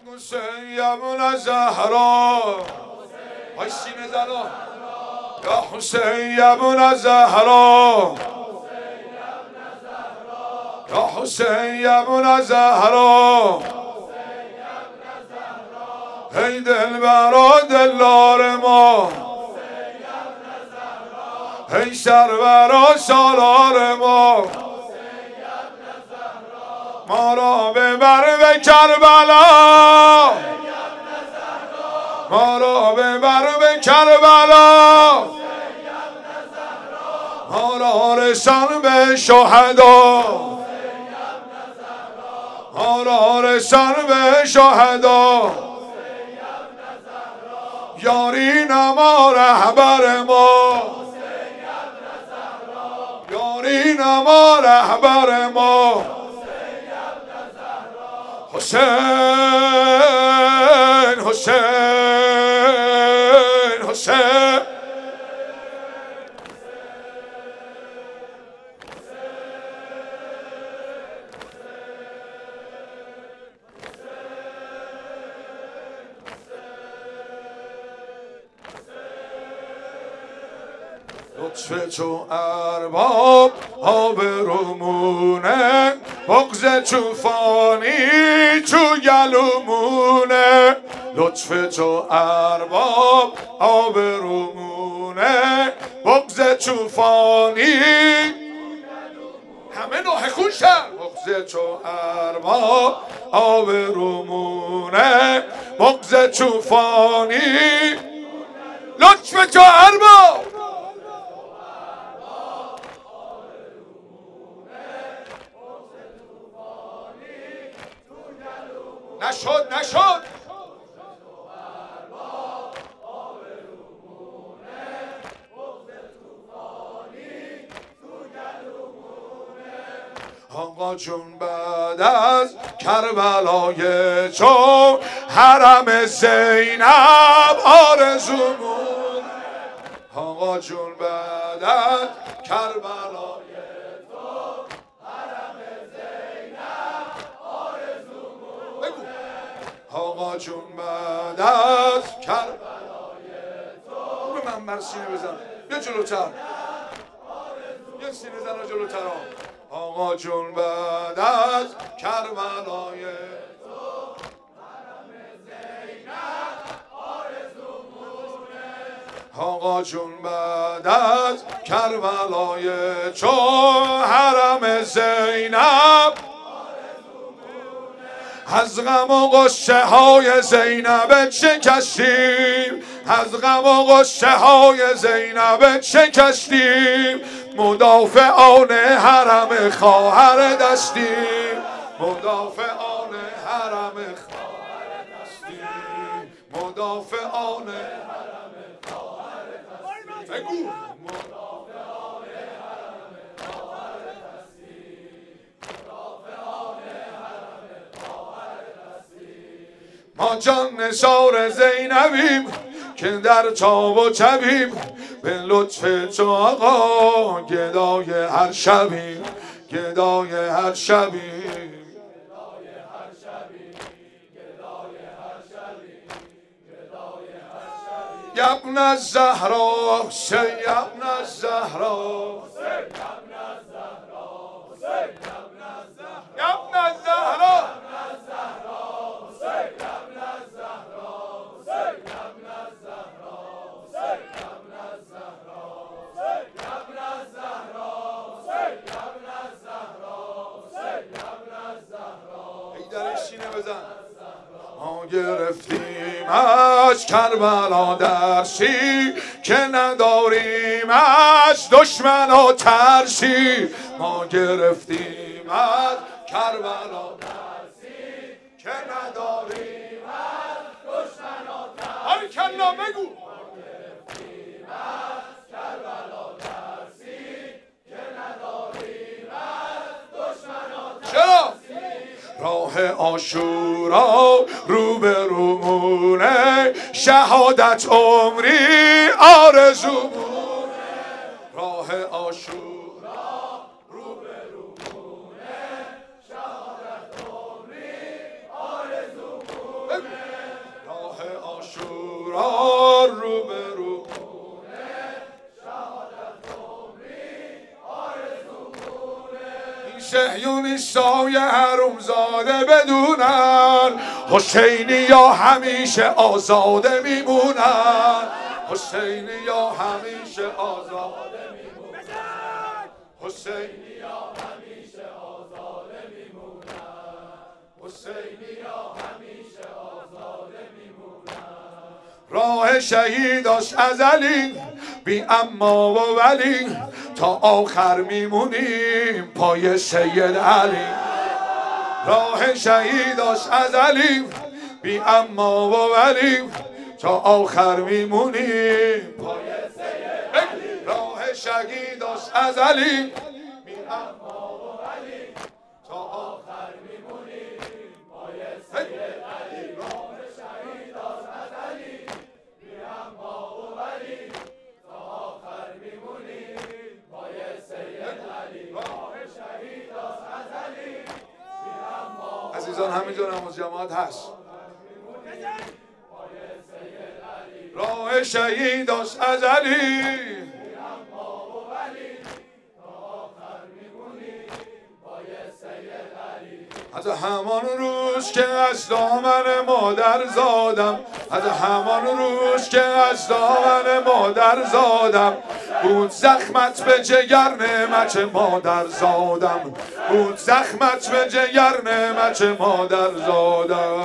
حسین ابن زهرا های سینه زنا یا حسین ابن زهرا یا حسین ابن زهرا ای دلبرا دلدار ما ای سرورا سالار ما ما را ببر به کربلا ما را ببر به کربلا ما را رسان به شهدا ما را رسان به شهدا یاری نما رهبر ما یاری نما رهبر ما حسین حسین حسین لطف چو ارباب آبرومونه بغض چو فانی چو گلومونه لطف چو ارباب آبرومونه بغض چو فانی همه نوحه خون شد بغض چو ارباب آبرومونه بغض چو فانی لطف چو ارباب نشد آقا جون بعد از کربلای چون حرم زینب آرزومون آقا جون بعد از کربلای آقا جون بعد از کربلای تو به من بر سینه بزن بیا جلوتر بیا سینه زن جلوتر آقا جون بعد از کربلای تو حرم زینب آرزومونه آقا جون بعد از کربلای چون حرم زینب از غم و غصه های زینب شکستیم از غم و غصه های زینب شکستیم مدافعان حرم خواهر دستیم مدافعان حرم خواهر دستیم مدافعان حرم خواهر دستیم بگو ما جان نثار زینبیم که در چاب و چبیم به لطف چو آقا گدای هر شبیم گدای هر شبیم ابن الزهرا حسین ابن الزهرا ابن الزهرا ما گرفتیمش کربلا درسی که نداریمش دشمن و ترسی ما گرفتیمش کربلا درسی که نداریمش دشمن و ترسی آری کلا بگو ما گرفتیمش کربلا درسی که نداریمش دشمن و ترسی چرا؟ راه عاشورا روبرومونه شهادت عمری آرزومونه راه عاشورا روبرومونه شهادت عمری آرزومونه راه عاشورا رو به رو شهیونیستای حرومزاده بدونن حسینی یا همیشه آزاده میمونن حسینی یا همیشه آزاده میمونن حسینی یا همیشه آزاده میمونن حسینی یا همیشه آزاده میمونن راه شهیداش ازلی بی اما و ولی تا آخر میمونیم پای سید علی راه شهیداش ازلی بی اما و ولی تا آخر میمونیم پای سید علی راه شهیداش ازلی بی اما و ولی تا آخر میمونیم پای سید علی راه شهیداش ازلی بی اما و ولی تا آخر میمونیم پای سید علی راه شهیداش ازلی بی اما عزیزان همینجا نماز جماعت هست راه شهیداش ازلی از همان روز که از دامن مادر زادم از همان روز که از دامن مادر زادم بود زخمت به جگر نعمت مادر زادم بود زخمت به جگر نعمت مادر زادم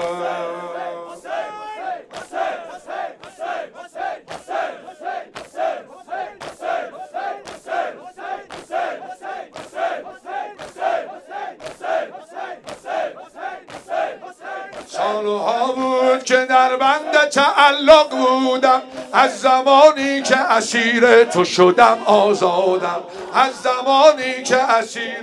سالها بود که در بند تعلق بودم از زمانی که اسیر تو شدم آزادم از زمانی که اسیر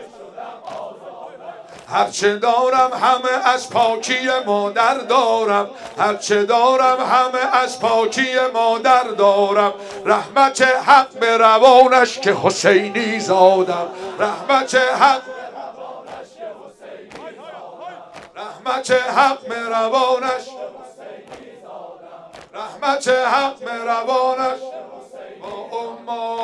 هرچه دارم همه از پاکی مادر دارم هرچه دارم همه از پاکی مادر دارم رحمت حق به روانش که حسینی زادم رحمت حق رحمت حق روانش رحمت حق روانش با